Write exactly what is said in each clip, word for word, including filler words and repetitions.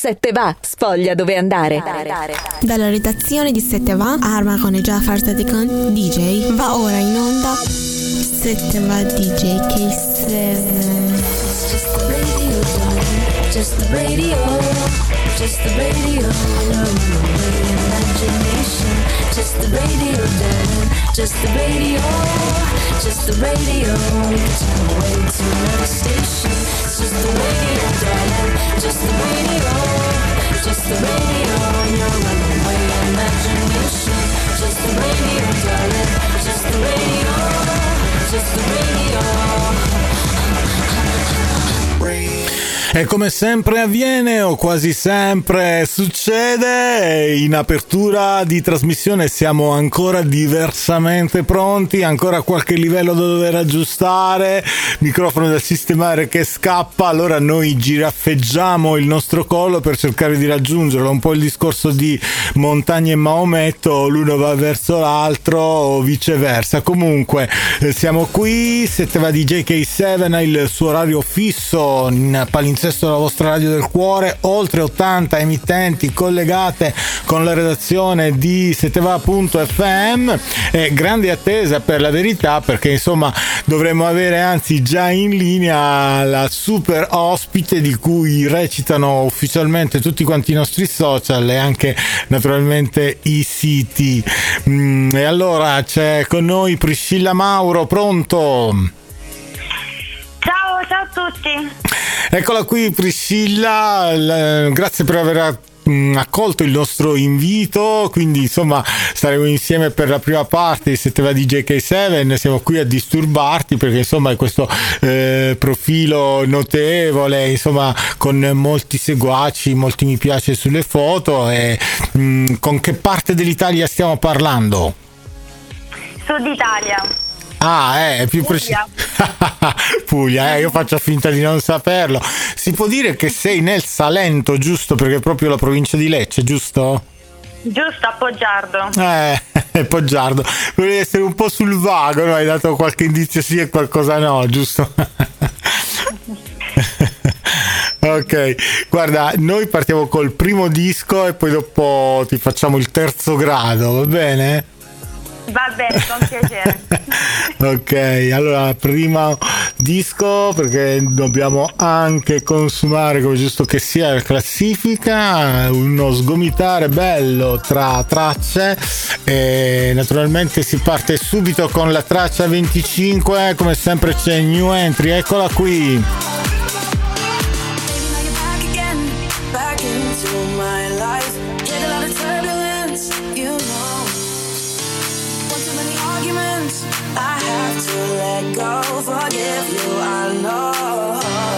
Sette va, sfoglia dove andare. Dalla redazione di Sette va, Arma con e Jafar Tatikan D J, va ora in onda Sette va D J K sette. Just the radio, just the radio, no, no, imagination. Just the radio, darling, just the radio, just the radio. We can turn away to another station. It's just the radio, darling, just the radio, just the radio. No runaway imagination. Just the radio, darling, just the radio, just the radio. E come sempre avviene, o quasi sempre succede, in apertura di trasmissione siamo ancora diversamente pronti, ancora qualche livello da dover aggiustare, microfono da sistemare che scappa, allora noi giraffeggiamo il nostro collo per cercare di raggiungerlo, un po' il discorso di Montagna e Maometto, l'uno va verso l'altro o viceversa. Comunque siamo qui, Sette va D J K sette, il suo orario fisso in palinsesto la vostra radio del cuore, oltre ottanta emittenti collegate con la redazione di setteva punto effe emme, e grande attesa per la verità, perché insomma dovremmo avere anzi già in linea la super ospite di cui recitano ufficialmente tutti quanti i nostri social e anche naturalmente i siti. Mm, e allora c'è con noi Priscilla Mauro, pronto? Ciao, ciao a tutti. Eccola qui Priscilla, l- grazie per aver accolto il nostro invito, quindi insomma staremo insieme per la prima parte di Sette va D J K sette, siamo qui a disturbarti perché insomma è questo eh, profilo notevole, insomma con molti seguaci, molti mi piace sulle foto, e mh, con che parte dell'Italia stiamo parlando? Sud Italia. Ah, è più preciso. Puglia, eh, io faccio finta di non saperlo. Si può dire che sei nel Salento, giusto? Perché è proprio la provincia di Lecce, giusto? Giusto, a Poggiardo. Eh, Poggiardo. Volevi essere un po' sul vago, no? Hai dato qualche indizio sì e qualcosa no, giusto? Ok, guarda, noi partiamo col primo disco e poi dopo ti facciamo il terzo grado, va bene? Va bene, con piacere. Ok, allora primo disco, perché dobbiamo anche consumare, come giusto che sia, la classifica, uno sgomitare bello tra tracce, e naturalmente si parte subito con la traccia venticinque, come sempre c'è New Entry, eccola qui. Go, forgive you, I know.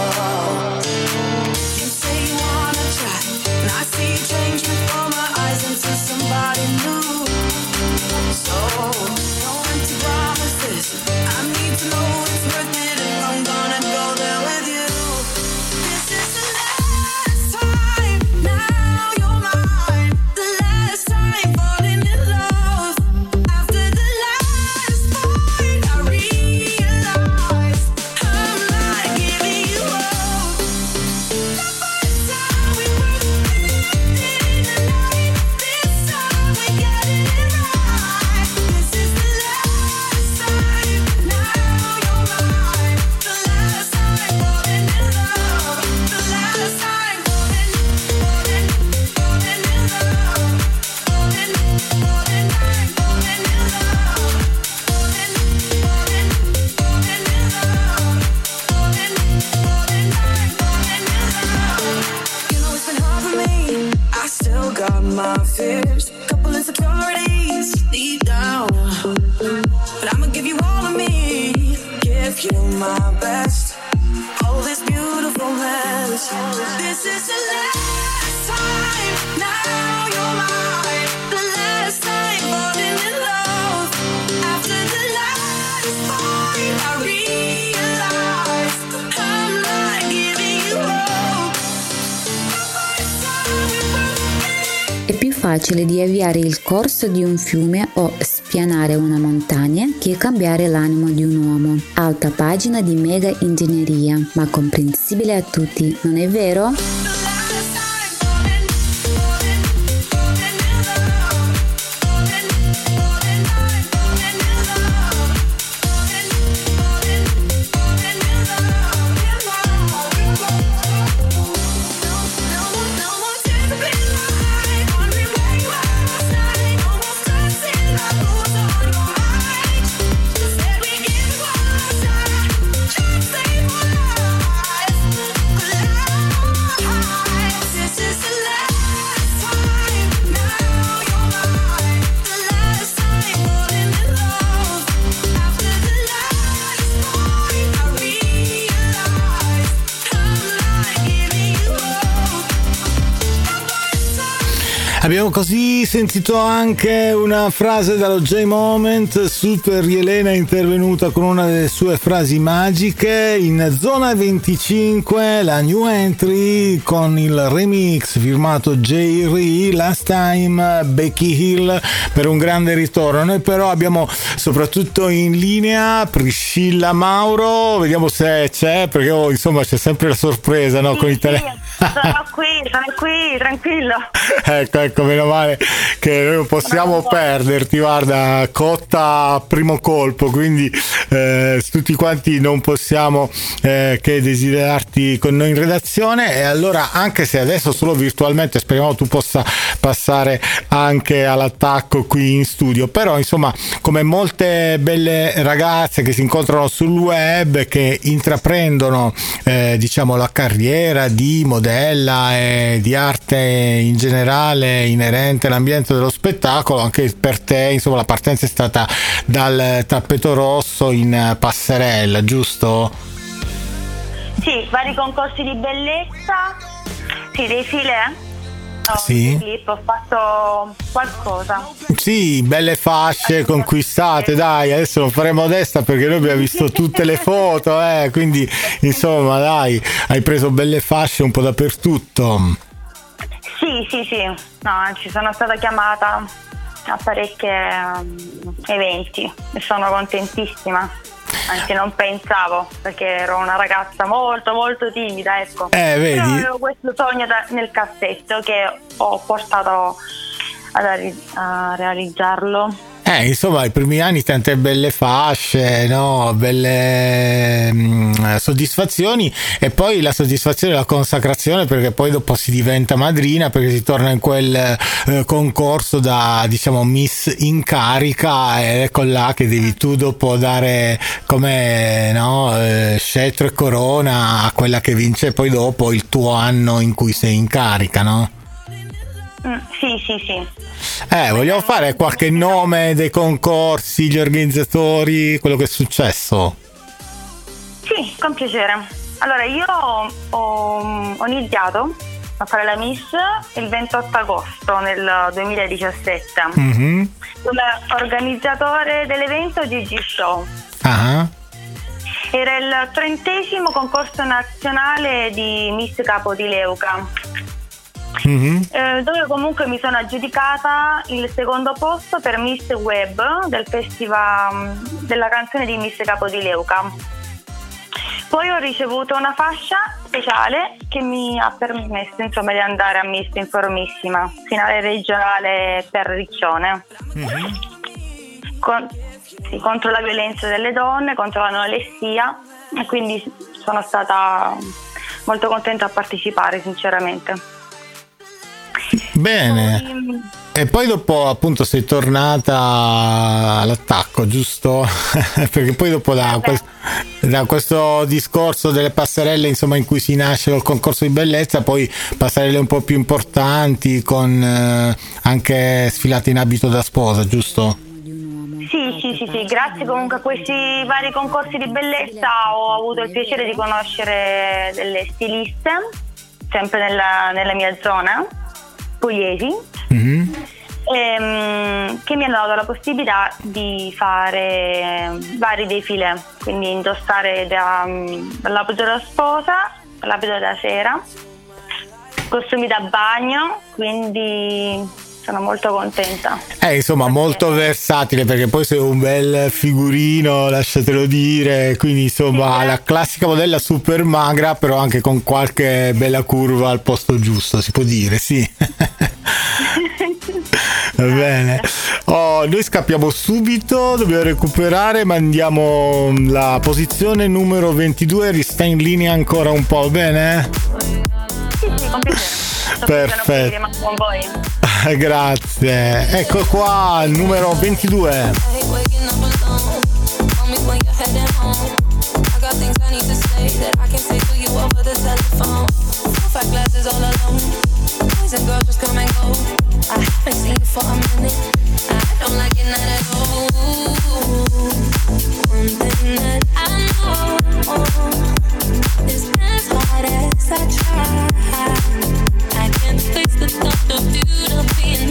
You say you wanna try, and I see you change before my eyes into somebody new. So, no empty promises, I need to know it's worth it if I'm gonna go there with you. This is the last time, now you're mine. The last time falling in love. After the last fight, I realized I'm not giving you up. The first time we were connected in the night, this time we're getting it right. This is the last time, now you're mine. The last time falling in love. The last time falling, falling, falling in love. Falling, falling, falling in love. Falling, falling, falling in love. Falling, falling, falling in love. You know it's been hard for me. I still got my fears, couple insecurities deep down. But I'ma give you all of me, give you my best. All this beautifulness. This is the last time, now you're mine. The last time falling in love. After the last fight, I realized I'm not giving you up. The first time we were È più facile di avviare il corso di un fiume o spianare una montagna che cambiare l'animo di un uomo. Alta pagina di mega ingegneria, ma comprensibile a tutti, non è vero? the last time. Abbiamo così sentito anche una frase dallo J-Moment. Super Elena è intervenuta con una delle sue frasi magiche. In zona venticinque la new entry con il remix firmato J-Ree, Last Time, Becky Hill, per un grande ritorno. Noi però abbiamo soprattutto in linea Priscilla Mauro, vediamo se c'è, perché oh, insomma c'è sempre la sorpresa, no? Sì, Con i sì, telefoni. sono qui, sono qui, tranquillo. Ecco, ecco, meno male che noi non possiamo perderti, guarda, cotta a primo colpo, quindi eh, tutti quanti non possiamo eh, che desiderarti con noi in redazione. E allora, anche se adesso solo virtualmente, speriamo tu possa passare anche all'attacco qui in studio, però insomma, come molte belle ragazze che si incontrano sul web, che intraprendono eh, diciamo la carriera di modella e di arte in generale inerente all'ambiente dello spettacolo, anche per te insomma la partenza è stata dal tappeto rosso in passerella, giusto? Sì, vari concorsi di bellezza, sì, dei file. No, Sì. clip, ho fatto qualcosa. Sì, belle fasce conquistate, dai, adesso non faremo a destra perché noi abbiamo visto tutte le foto, eh, quindi insomma dai, hai preso belle fasce un po' dappertutto. Sì, sì, sì, no, ci sono stata chiamata a parecchi um, eventi e sono contentissima, anzi non pensavo, perché ero una ragazza molto molto timida, ecco. Eh, vedi? Però avevo questo sogno da- nel cassetto che ho portato ad arri- a realizzarlo. Eh, insomma, i primi anni tante belle fasce, no? Belle mh, soddisfazioni, e poi la soddisfazione e la consacrazione, perché poi dopo si diventa madrina, perché si torna in quel eh, concorso da, diciamo, Miss in carica, ed ecco là che devi tu dopo dare come, no, eh, scettro e corona a quella che vince poi dopo il tuo anno in cui sei in carica, no? Mm, sì, sì, sì. Eh, vogliamo fare qualche nome dei concorsi, gli organizzatori, quello che è successo? Sì, con piacere. Allora, io ho, ho iniziato a fare la Miss il ventotto agosto nel duemiladiciassette. Mm-hmm. Come organizzatore dell'evento Gigi Show. Ah. Era il trentesimo concorso nazionale di Miss Capo di Leuca. Mm-hmm. Eh, dove comunque mi sono aggiudicata il secondo posto per Miss Web del festival della canzone di Miss Capo di Leuca. Poi ho ricevuto una fascia speciale che mi ha permesso insomma di andare a Miss Informissima, finale regionale per Riccione. Mm-hmm. Con, sì, contro la violenza delle donne, contro l'anoressia, e quindi sono stata molto contenta a partecipare, sinceramente. Bene. Poi, E poi dopo appunto sei tornata all'attacco, giusto? Perché poi dopo da, quel, da questo discorso delle passerelle, insomma, in cui si nasce col concorso di bellezza, poi passerelle un po' più importanti con eh, anche sfilate in abito da sposa, giusto? Sì, sì, sì, sì, grazie comunque a questi vari concorsi di bellezza ho avuto il piacere di conoscere delle stiliste, sempre nella, nella mia zona, pugliesi, Mm-hmm. ehm, che mi hanno dato la possibilità di fare vari défilé, quindi indossare da, dall'abito da sposa all'abito da sera, costumi da bagno, quindi sono molto contenta. Eh, insomma, Perché... molto versatile, perché poi sei un bel figurino, lasciatelo dire, quindi insomma Sì, la classica modella super magra, però anche con qualche bella curva al posto giusto, si può dire, sì. Va bene. Oh, noi scappiamo subito, dobbiamo recuperare, ma andiamo la posizione numero ventidue, resta in linea ancora un po', bene? Sì, sì, con piacere. Perfetto. Rimango con voi. Grazie. Ecco qua il numero ventidue. I can't face the thought of you to being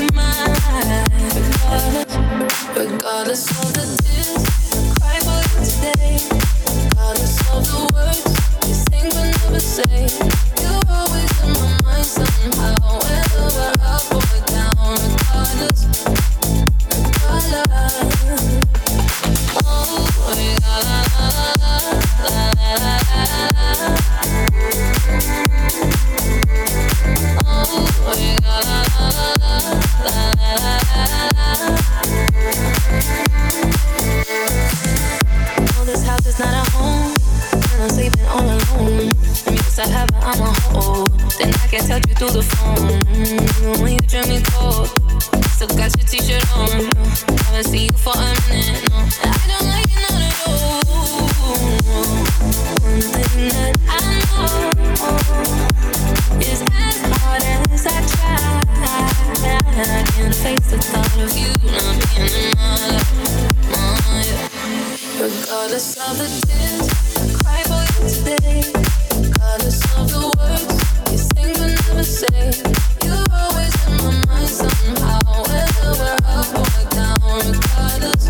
through the phone. Mm, when you turn me cold, still got your t-shirt on. Haven't seen you for a minute, no. I don't like it none at all. One thing that I know is as hard as I try, I can't face the thought of you not being in my life. Oh, yeah. Regardless of the tears I cry for you today, regardless of the words you sing but never say, you're always in my mind somehow, whether we're up or down. Regardless,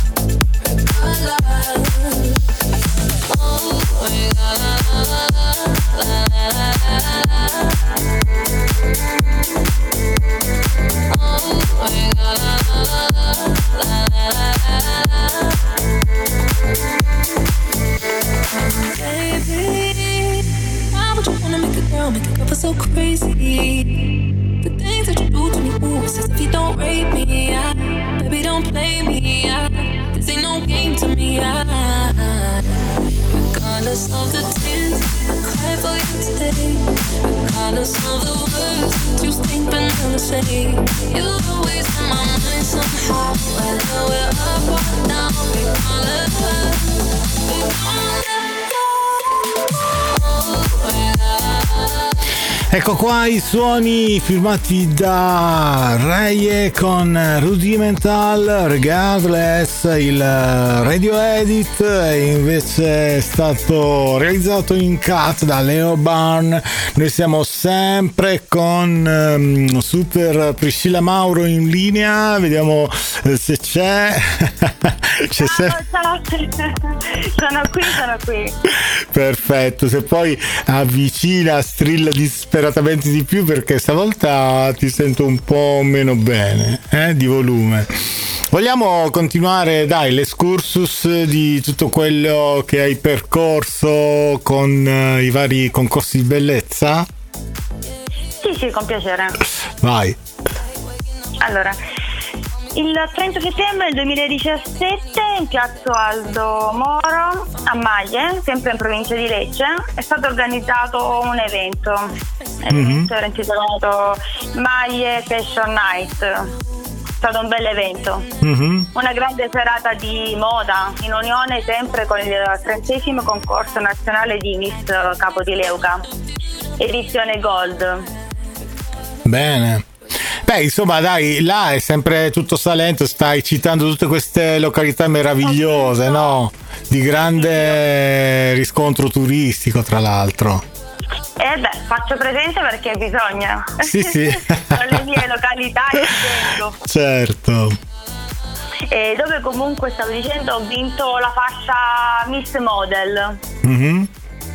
regardless. Oh, regardless. Oh, regardless. Baby, why would you wanna make a girl, make a girl feel so crazy? The things that you do to me, ooh, it's as if you don't rape me, yeah. Baby, don't play me, yeah. This ain't no game to me, yeah. Regardless of the tears I cry for you today, regardless of the words you think but never say, you're always in my mind somehow, whether we're up or down. Regardless, regardless. Ecco qua i suoni firmati da Reye con Rudimental, Regardless. Il radio edit invece è stato realizzato in cut da Leo Barn. Noi siamo sempre con um, Super Priscilla Mauro in linea, vediamo se c'è. C'è ciao, ciao. Sono qui, sono qui. Perfetto, se poi avvicina, strilla disperatamente di più perché stavolta ti sento un po' meno bene, eh, di volume. Vogliamo continuare, dai, l'escursus di tutto quello che hai percorso con uh, i vari concorsi di bellezza? Sì, sì, con piacere. Vai. Allora, il trenta settembre del duemiladiciassette in piazza Aldo Moro a Maglie, sempre in provincia di Lecce, è stato organizzato un evento. Mm-hmm. Era intitolato Maglie Fashion Night. È stato un bel evento. Mm-hmm. Una grande serata di moda in unione sempre con il trentesimo concorso nazionale di Miss Capo di Leuca, edizione Gold. Bene. Beh, insomma, dai, là è sempre tutto Salento, stai citando tutte queste località meravigliose, no? Di grande riscontro turistico, tra l'altro. Eh beh, faccio presente perché bisogna. Sì, sì. Sono le mie località che vengo. Certo. E dove comunque, stavo dicendo, ho vinto la fascia Miss Model. Mm-hmm.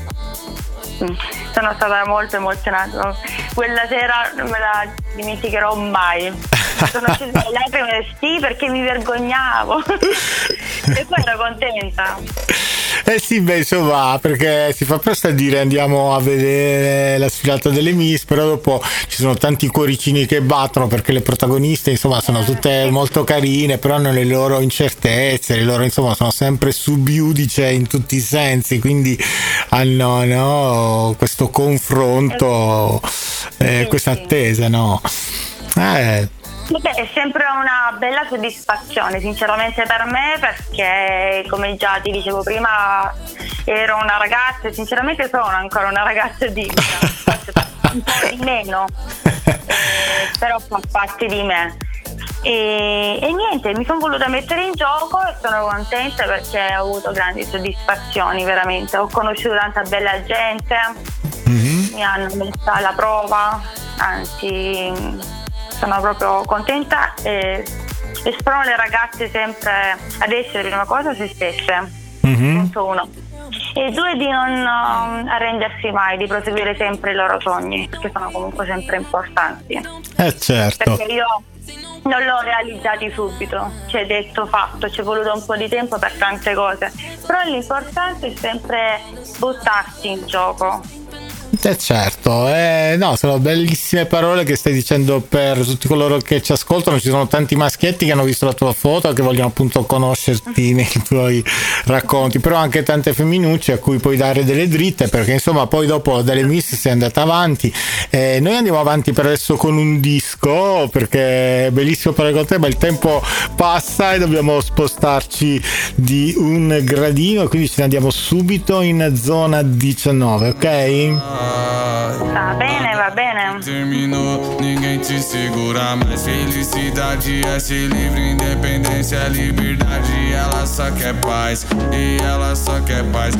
Sono stata molto emozionata. Quella sera non me la dimenticherò mai. Sono scesa le lacrime, sì, perché mi vergognavo. E poi ero contenta. Eh sì, beh, insomma, perché si fa presto a dire andiamo a vedere la sfilata delle Miss, però dopo ci sono tanti cuoricini che battono perché le protagoniste, insomma, sono tutte molto carine, però hanno le loro incertezze, le loro, insomma, sono sempre subiudice in tutti i sensi, quindi hanno, no, questo confronto, eh, questa attesa, no? Eh... Beh, è sempre una bella soddisfazione sinceramente per me, perché come già ti dicevo prima ero una ragazza e sinceramente sono ancora una ragazza di un po' di meno, eh, però fa parte di me e, e niente, mi sono voluta mettere in gioco e sono contenta perché ho avuto grandi soddisfazioni, veramente. Ho conosciuto tanta bella gente, mm-hmm. mi hanno messa alla prova, anzi sono proprio contenta e, e spero le ragazze sempre ad essere, prima cosa, se stesse, mm-hmm. punto uno, e due, di non uh, arrendersi mai, di proseguire sempre i loro sogni, perché sono comunque sempre importanti. Eh certo. Perché io non l'ho realizzati subito, cioè detto fatto, ci è voluto un po' di tempo per tante cose, però l'importante è sempre buttarsi in gioco. Eh certo, eh, no, sono bellissime parole che stai dicendo per tutti coloro che ci ascoltano. Ci sono tanti maschietti che hanno visto la tua foto, che vogliono appunto conoscerti nei tuoi racconti, però anche tante femminucce a cui puoi dare delle dritte, perché insomma poi dopo dalle Miss sei andata avanti. Eh, noi andiamo avanti per adesso con un disco, perché è bellissimo parlare con te, ma il tempo passa e dobbiamo spostarci di un gradino, e quindi ce ne andiamo subito in zona diciannove, ok? Va bene, va bene. Terminou, ninguém te segura mais. Felicidade é ser livre, independência é liberdade. Ela só quer paz, e ela só quer paz.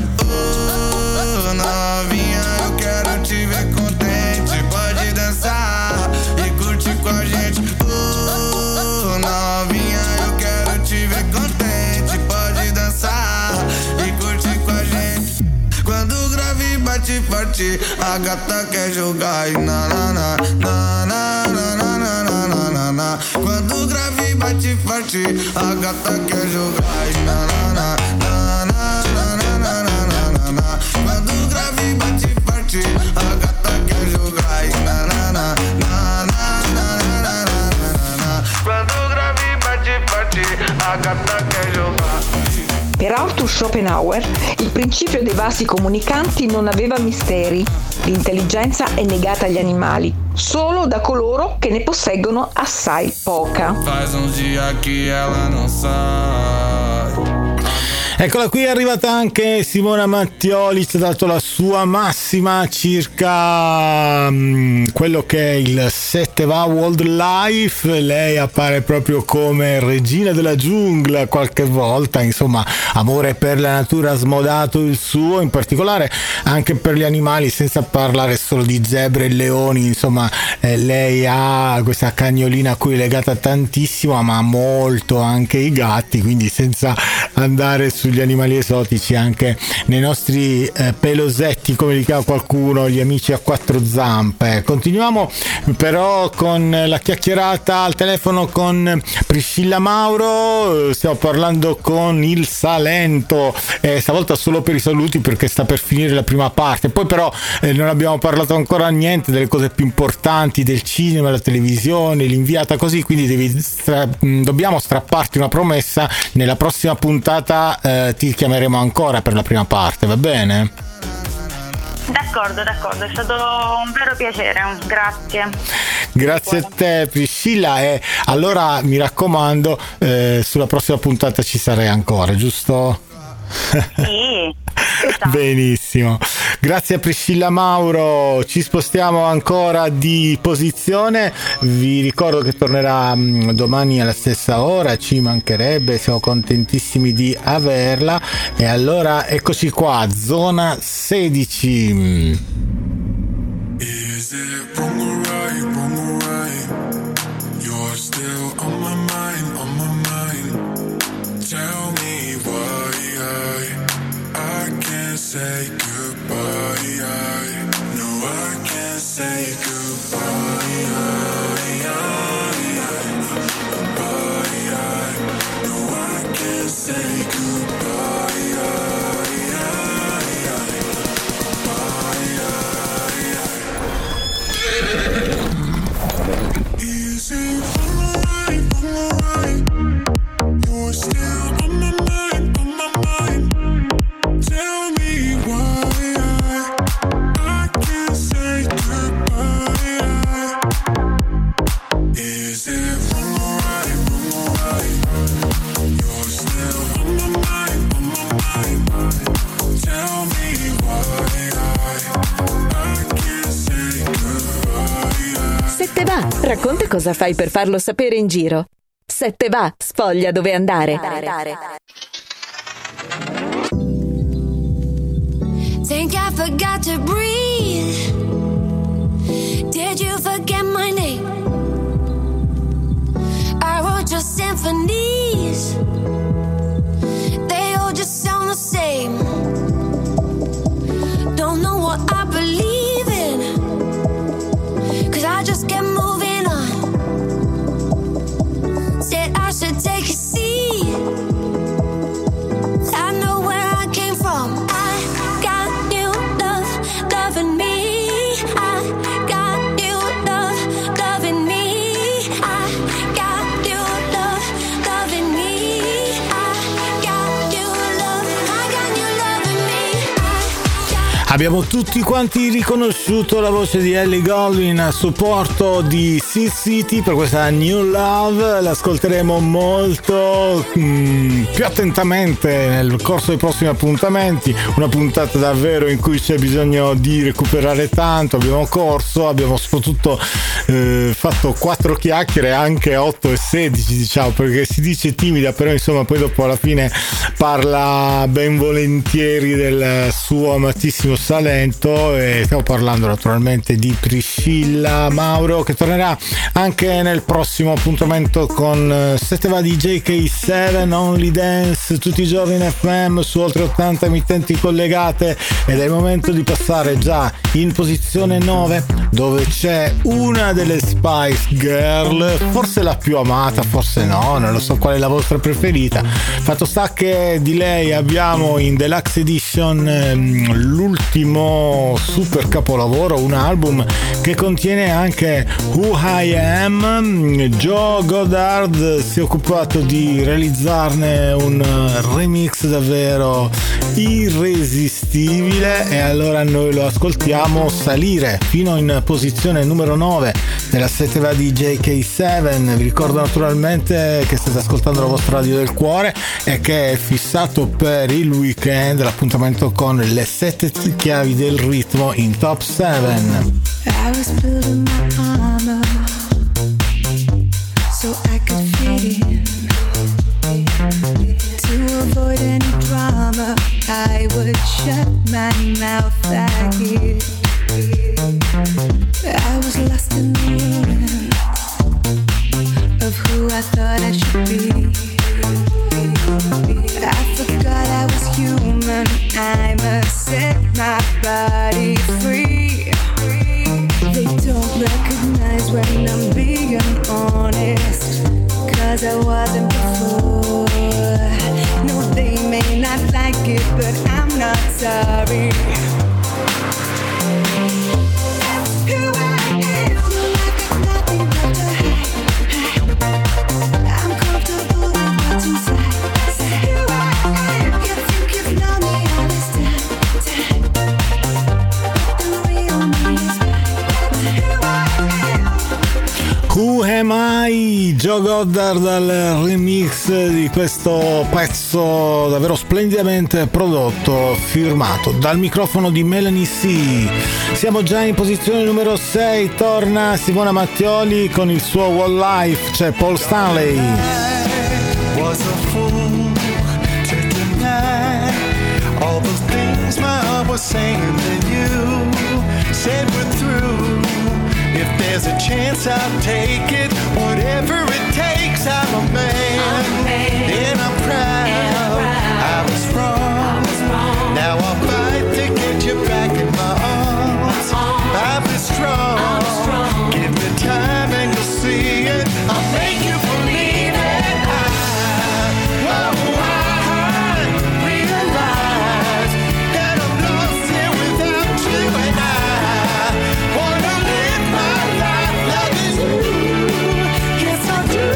Oh, novinha, eu quero te ver contente. Pode dançar e curtir com a gente. Oh, novinha, eu quero te ver contente. Pode dançar e curtir com a gente. Quando o grave bate forte, a gata quer jogar e na na na na na na na na na na na. Quando o grave bate forte, a gata quer jogar e na na na na na na na na na na. Quando o grave bate forte, a gata quer jogar e na na na na na na na na na. Quando o grave bate forte, a gata quer jogar. Per Arthur Schopenhauer, il principio dei vasi comunicanti non aveva misteri. L'intelligenza è negata agli animali, solo da coloro che ne posseggono assai poca. Faz um dia que ela não sai. Eccola qui, è arrivata anche Simona Mattioli, ci ha dato la sua massima circa um, quello che è il sette va World Life. Lei appare proprio come regina della giungla qualche volta, insomma, amore per la natura smodato il suo, in particolare anche per gli animali, senza parlare solo di zebre e leoni, insomma, eh, lei ha questa cagnolina a cui è legata tantissimo, ma molto anche i gatti, quindi senza andare su gli animali esotici, anche nei nostri eh, pelosetti, come li chiama qualcuno, gli amici a quattro zampe. Continuiamo però con la chiacchierata al telefono con Priscilla Mauro. Stiamo parlando con il Salento, eh, stavolta solo per i saluti perché sta per finire la prima parte, poi però eh, non abbiamo parlato ancora niente delle cose più importanti del cinema, la televisione, l'inviata così, quindi devi stra- dobbiamo strapparti una promessa: nella prossima puntata eh, ti chiameremo ancora per la prima parte, va bene? D'accordo, d'accordo, è stato un vero piacere, grazie. Grazie a te Priscilla, e allora mi raccomando, eh, sulla prossima puntata ci sarai ancora, giusto? Sì, esatto. Benissimo, grazie a Priscilla Mauro. Ci spostiamo ancora di posizione, vi ricordo che tornerà mh, domani alla stessa ora, ci mancherebbe, siamo contentissimi di averla. E allora eccoci qua, zona sedici. Is it wrong or right, wrong or right? You're still on my mind, on my mind. Tell me why I, I can't say goodbye. I, no, I can't say goodbye. I, I, I, goodbye. I, no, I can't say goodbye. I, I, I, is it alright, alright? You're still on my mind, on my mind. Tell me why I, I can't say goodbye. Is it alright, alright? You're still on my mind, on my mind. Tell me why I, I can't say goodbye. Sette va, racconta cosa fai per farlo sapere in giro. Sette va, sfoglia dove andare. Think I forgot to breathe. Did you forget my name? I wrote your symphonies. They all just sound the same. Don't know what I believe in, 'cause I just kept moving on. Said I should take a seat. I know where I came from. I got new love, loving me. Abbiamo tutti quanti riconosciuto la voce di Ellie Goulding a supporto di Sea City per questa New Love. L'ascolteremo molto mm, più attentamente nel corso dei prossimi appuntamenti. Una puntata davvero in cui c'è bisogno di recuperare tanto. Abbiamo corso, abbiamo soprattutto eh, fatto quattro chiacchiere, anche otto e sedici, diciamo, perché si dice timida, però insomma poi dopo alla fine parla ben volentieri del suo amatissimo Salento. E stiamo parlando naturalmente di Priscilla Mauro, che tornerà anche nel prossimo appuntamento con sette va D J K sette Only Dance tutti i giorni in F M su oltre ottanta emittenti collegate. Ed è il momento di passare già in posizione nove, dove c'è una delle Spice Girl, forse la più amata, forse no, non lo so qual è la vostra preferita. Fatto sta che di lei abbiamo in Deluxe Edition ehm, l'ultimo super capolavoro, un album che contiene anche Who I Am. Joe Goddard si è occupato di realizzarne un remix davvero irresistibile, e allora noi lo ascoltiamo salire fino in posizione numero nove della sette va D J K sette. Vi ricordo naturalmente che state ascoltando la vostra radio del cuore e che è fissato per il weekend l'appuntamento con le sette chiavi del ritmo in top sette. I was building my armor so I could fit in. To avoid any drama, I would shut my mouth like it. I was lost in the ruins of who I thought I should be. I forgot I was human, I must set my body free. They don't recognize when I'm being honest, 'cause I wasn't before. No, they may not like it, but I'm not sorry. Who I am, I got nothing but to hide. I'm comfortable with what's inside. Who I am, you think you've known me all this time, time. But the real me is back. Who I am. Who Am I? Joe Goddard al remix di questo pezzo davvero splendidamente prodotto, firmato dal microfono di Melanie C. Siamo già in posizione numero sei, torna Simona Mattioli con il suo Wall Life, c'è Paul Stanley. Was a fool to deny all those things my heart was saying that you said we're through. If there's a chance I'll take it, whatever it takes. I'm a man, I'm a man. And I'm proud. And I'm proud. I was wrong. I was wrong. Now I'll fight to get you back in my arms. I'll be strong. I'm strong. Give me time and you'll see it. I'll make you believe it. I, oh, I realize that I'm lost here without you, and I wanna live my life loving you. Yes, I do.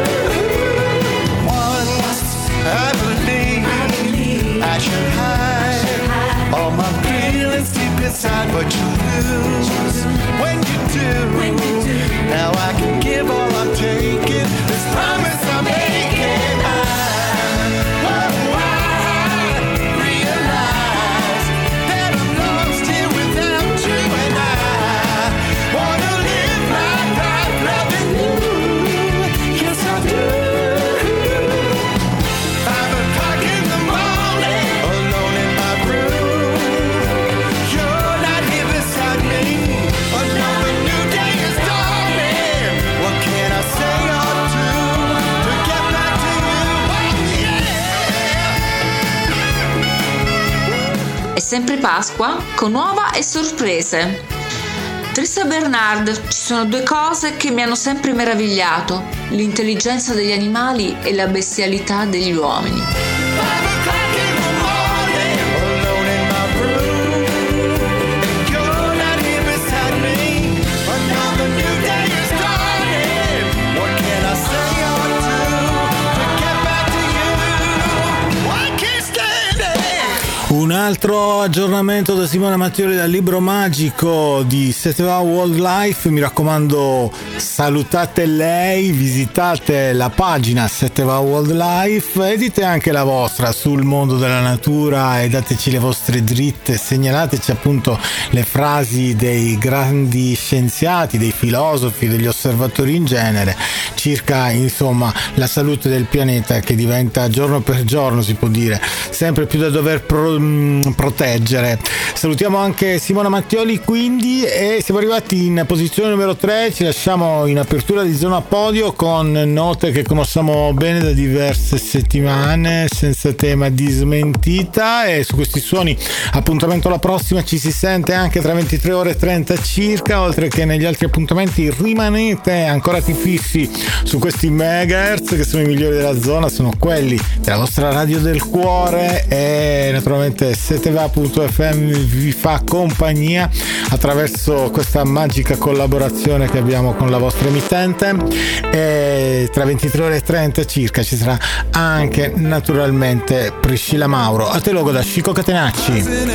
Once I believe I, believe I should hide, should hide all my feelings deep inside, but you lose when you do. When you do. Now I can give all I'm taking. This promise I'm making. I, oh, I realize that I'm lost here without you, and I wanna live my life loving you. Yes, I do. Five o'clock in the morning, alone in my room. You're not here beside me. Another new day is dawning. What can I say or do to get back to you? Oh, yeah. È sempre Pasqua con nuova e sorprese. Trista Bernard, ci sono due cose che mi hanno sempre meravigliato: l'intelligenza degli animali e la bestialità degli uomini. Five o'clock in the morning, alone in my room. And you're not here beside me. Another new day is dawning. What can I say or do to get back to you? I can't stand it. Un altro aggiornamento da Simona Mattioli dal libro magico di sette va Wildlife. Mi raccomando, salutate lei, visitate la pagina sette va Wildlife e dite anche la vostra sul mondo della natura e dateci le vostre dritte, segnalateci appunto le frasi dei grandi scienziati, dei filosofi, degli osservatori in genere circa insomma la salute del pianeta, che diventa giorno per giorno, si può dire, sempre più da dover pro, mh, proteggere. Salutiamo anche Simona Mattioli quindi, e siamo arrivati in posizione numero tre. Ci lasciamo in apertura di Zona Podio con note che conosciamo bene da diverse settimane, senza tema di smentita, e su questi suoni appuntamento alla prossima. Ci si sente anche tra ventitré ore e trenta circa, oltre che negli altri appuntamenti. Rimanete ancorati fissi su questi megahertz che sono i migliori della zona, sono quelli della vostra radio del cuore, e naturalmente sette va punto effe emme vi fa compagnia attraverso questa magica collaborazione che abbiamo con la vostra emittente, e tra ventitré ore e trenta circa ci sarà anche naturalmente Priscilla Mauro. A te logo da Chico Catenacci.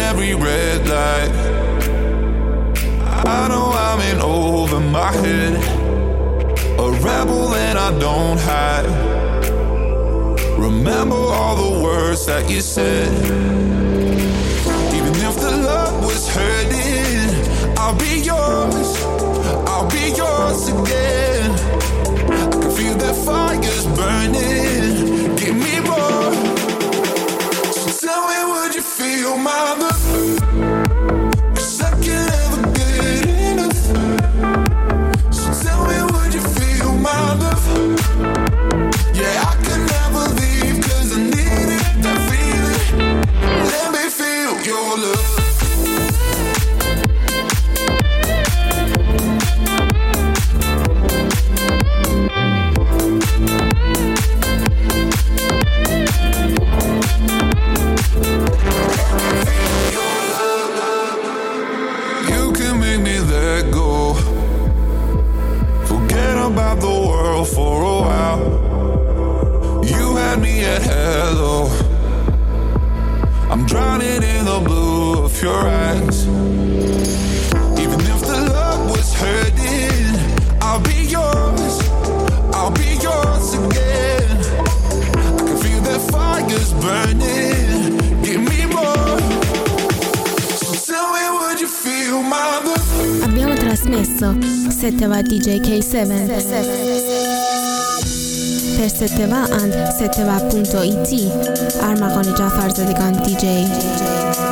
I know I'm in over my head, a rebel and I don't hide. Remember all the words that you said. Even if the love was hurting, I'll be yours, I'll be yours again. I can feel the fire's burning, give me more. So tell me, would you feel my love? Yeah, I can never leave, cause I needed that feeling. Let me feel your love. You can make me let go, forget about the world for a while. You had me at hello, I'm drowning in the blue of your eyes. Even if the love was hurting, I'll be yours, I'll be yours again. I can feel the fire's burning, give me more. So tell me, would you feel my love? Abbiamo trasmesso sette va D J K sette per sette va and sette va punto it. Arma con Jafar Zadigan D J.